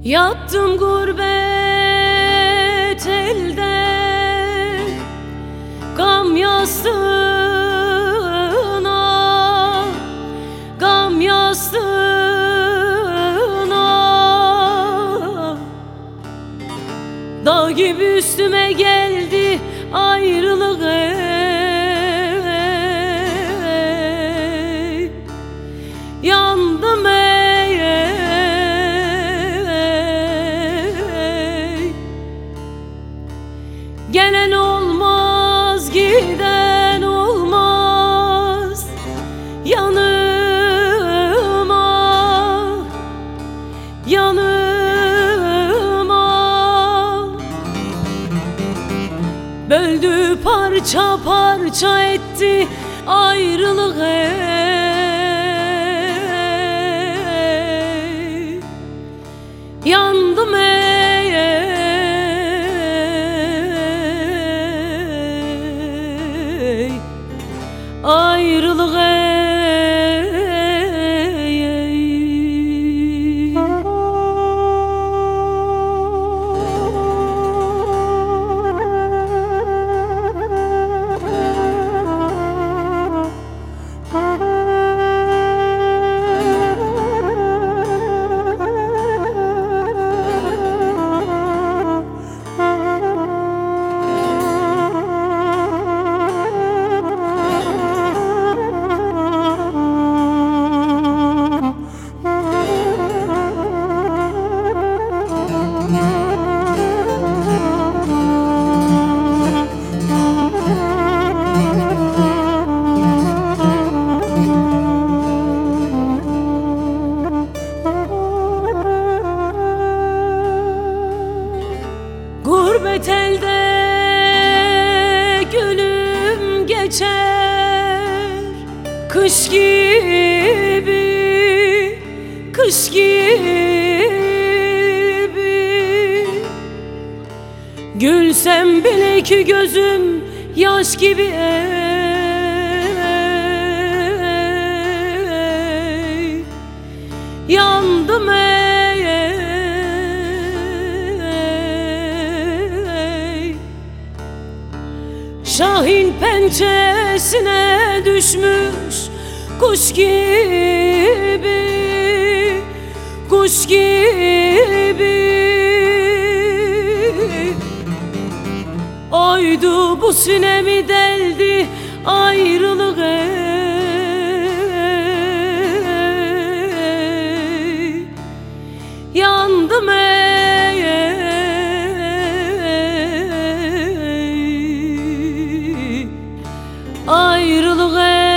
Yattım gurbet elde, gam yastığına, gam yastığına. Dağ gibi üstüme geldi ayrılık ey. Yandım ey. Gelen olmaz, giden olmaz yanıma, yanıma. Böldü, parça parça etti ayrılık ey. Yandım ey. Ayrılık ey. Gurbet elde günüm geçer, kış gibi, kış gibi. Gülsem bile ki gözüm yaş gibi ey. Yandım ey. Şahin pençesine düşmüş kuş gibi, kuş gibi. Oydu bu sinemi deldi ayrılık ey. Yandım ey. Ayrılık ey.